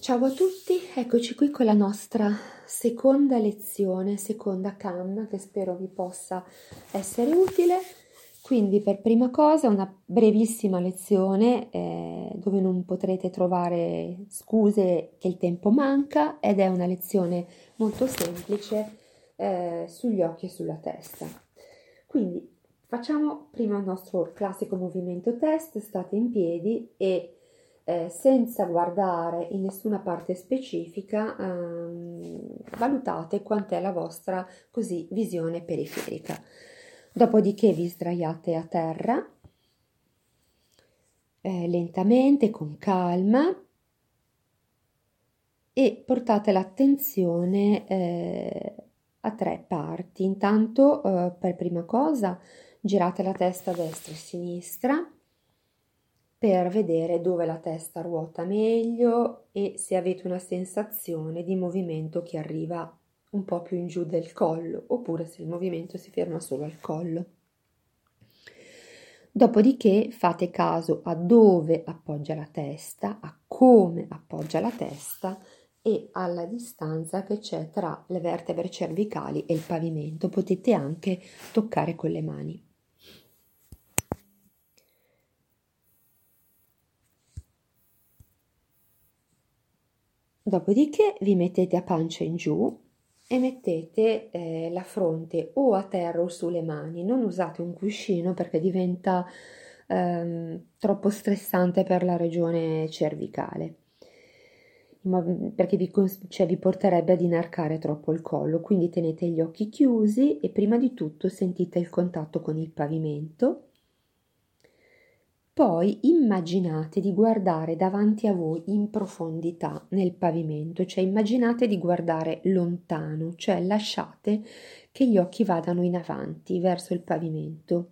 Ciao a tutti, eccoci qui con la nostra seconda lezione, seconda CAM, che spero vi possa essere utile. Quindi per prima cosa una brevissima lezione dove non potrete trovare scuse che il tempo manca, ed è una lezione molto semplice sugli occhi e sulla testa. Quindi facciamo prima il nostro classico movimento test, state in piedi e senza guardare in nessuna parte specifica, valutate quant'è la vostra così visione periferica. Dopodiché vi sdraiate a terra lentamente, con calma, e portate l'attenzione a tre parti. Intanto, per prima cosa, girate la testa a destra e a sinistra per vedere dove la testa ruota meglio e se avete una sensazione di movimento che arriva un po' più in giù del collo, oppure se il movimento si ferma solo al collo. Dopodiché fate caso a dove appoggia la testa, a come appoggia la testa e alla distanza che c'è tra le vertebre cervicali e il pavimento. Potete anche toccare con le mani. Dopodiché vi mettete a pancia in giù e mettete la fronte o a terra o sulle mani. Non usate un cuscino perché diventa troppo stressante per la regione cervicale, perché vi porterebbe ad inarcare troppo il collo. Quindi tenete gli occhi chiusi e prima di tutto sentite il contatto con il pavimento. Poi immaginate di guardare davanti a voi in profondità nel pavimento, cioè immaginate di guardare lontano, cioè lasciate che gli occhi vadano in avanti verso il pavimento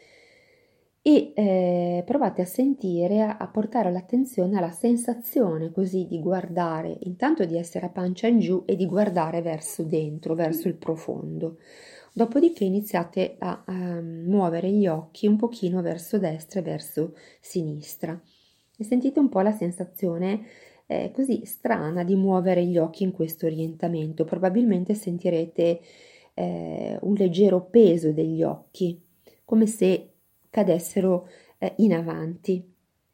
e provate a sentire, a portare l'attenzione alla sensazione così di guardare, intanto di essere a pancia in giù e di guardare verso dentro, verso il profondo. Dopodiché iniziate a muovere gli occhi un pochino verso destra e verso sinistra e sentite un po' la sensazione così strana di muovere gli occhi in questo orientamento. Probabilmente sentirete un leggero peso degli occhi, come se cadessero in avanti.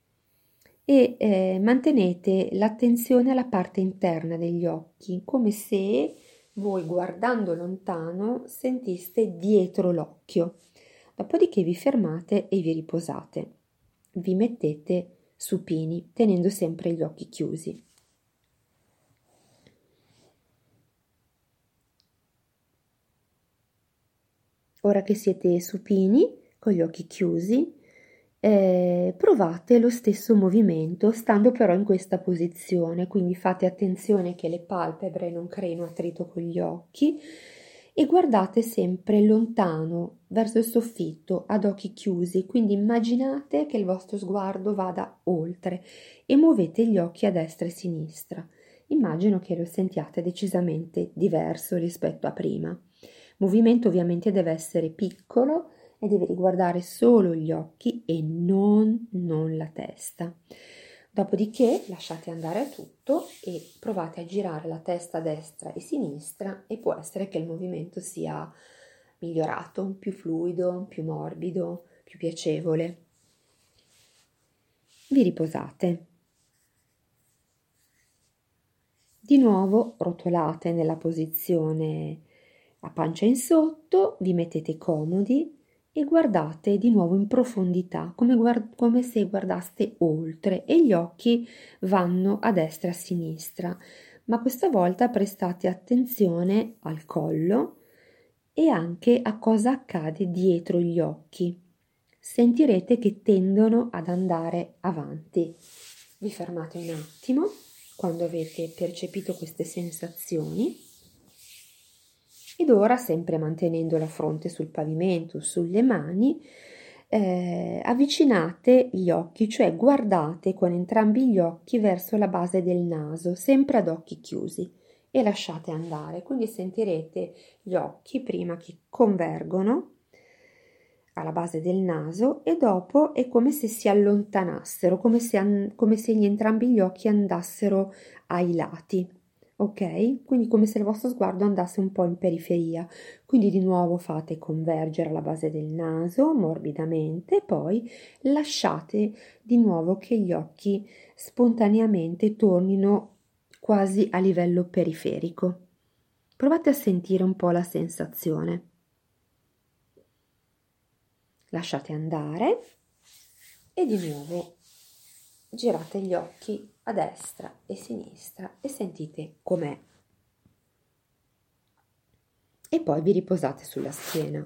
E mantenete l'attenzione alla parte interna degli occhi, come se voi, guardando lontano, sentiste dietro l'occhio. Dopodiché vi fermate e vi riposate. Vi mettete supini, tenendo sempre gli occhi chiusi. Ora che siete supini, con gli occhi chiusi, provate lo stesso movimento, stando però in questa posizione, quindi fate attenzione che le palpebre non creino attrito con gli occhi e guardate sempre lontano verso il soffitto ad occhi chiusi, quindi immaginate che il vostro sguardo vada oltre e muovete gli occhi a destra e a sinistra. Immagino che lo sentiate decisamente diverso rispetto a prima. Il movimento ovviamente deve essere piccolo e deve riguardare solo gli occhi e non la testa. Dopodiché lasciate andare tutto e provate a girare la testa a destra e sinistra e può essere che il movimento sia migliorato, più fluido, più morbido, più piacevole. Vi riposate. Di nuovo rotolate nella posizione a pancia in sotto, vi mettete comodi e guardate di nuovo in profondità, come se guardaste oltre, e gli occhi vanno a destra e a sinistra, ma questa volta prestate attenzione al collo e anche a cosa accade dietro gli occhi. Sentirete che tendono ad andare avanti. Vi fermate un attimo quando avete percepito queste sensazioni. Ed ora, sempre mantenendo la fronte sul pavimento, sulle mani, avvicinate gli occhi, cioè guardate con entrambi gli occhi verso la base del naso, sempre ad occhi chiusi, e lasciate andare. Quindi sentirete gli occhi prima che convergono, alla base del naso e dopo è come se si allontanassero, come se entrambi gli occhi andassero ai lati, ok? Quindi come se il vostro sguardo andasse un po' in periferia. Quindi di nuovo fate convergere alla base del naso morbidamente, poi lasciate di nuovo che gli occhi spontaneamente tornino quasi a livello periferico. Provate a sentire un po' la sensazione. Lasciate andare e di nuovo girate gli occhi a destra e sinistra e sentite com'è. E poi vi riposate sulla schiena.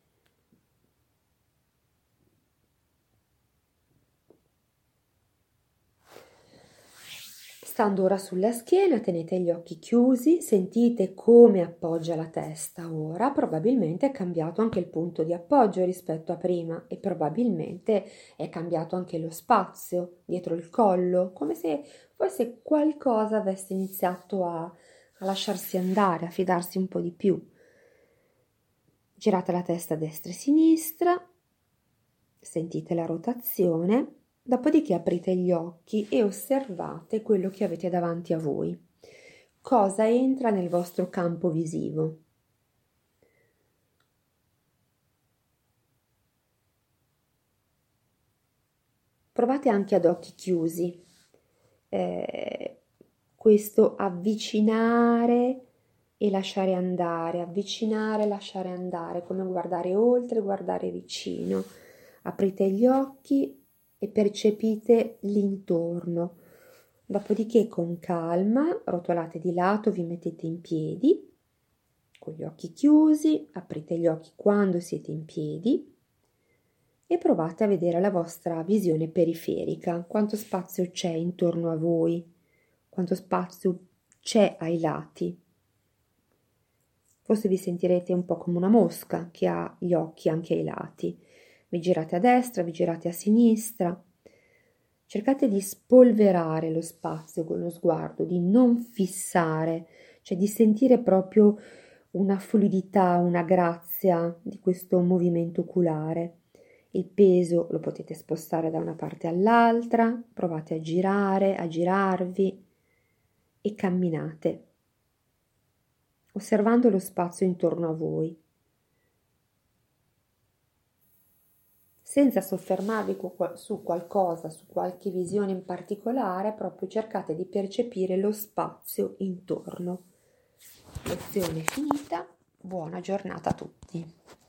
Stando ora sulla schiena, tenete gli occhi chiusi, sentite come appoggia la testa ora, probabilmente è cambiato anche il punto di appoggio rispetto a prima e probabilmente è cambiato anche lo spazio dietro il collo, come se forse qualcosa avesse iniziato a lasciarsi andare, a fidarsi un po' di più. Girate la testa a destra e sinistra, sentite la rotazione. Dopodiché aprite gli occhi e osservate quello che avete davanti a voi. Cosa entra nel vostro campo visivo? Provate anche ad occhi chiusi. Questo avvicinare e lasciare andare, avvicinare e lasciare andare, come guardare oltre, guardare vicino. Aprite gli occhi e percepite l'intorno. Dopodiché con calma rotolate di lato, vi mettete in piedi, con gli occhi chiusi, aprite gli occhi quando siete in piedi e provate a vedere la vostra visione periferica, quanto spazio c'è intorno a voi, quanto spazio c'è ai lati. Forse vi sentirete un po' come una mosca che ha gli occhi anche ai lati. Vi girate a destra, vi girate a sinistra. Cercate di spolverare lo spazio con lo sguardo, di non fissare, cioè di sentire proprio una fluidità, una grazia di questo movimento oculare. Il peso lo potete spostare da una parte all'altra, provate a girare, a girarvi e camminate, osservando lo spazio intorno a voi. Senza soffermarvi su qualcosa, su qualche visione in particolare, proprio cercate di percepire lo spazio intorno. Lezione finita, buona giornata a tutti.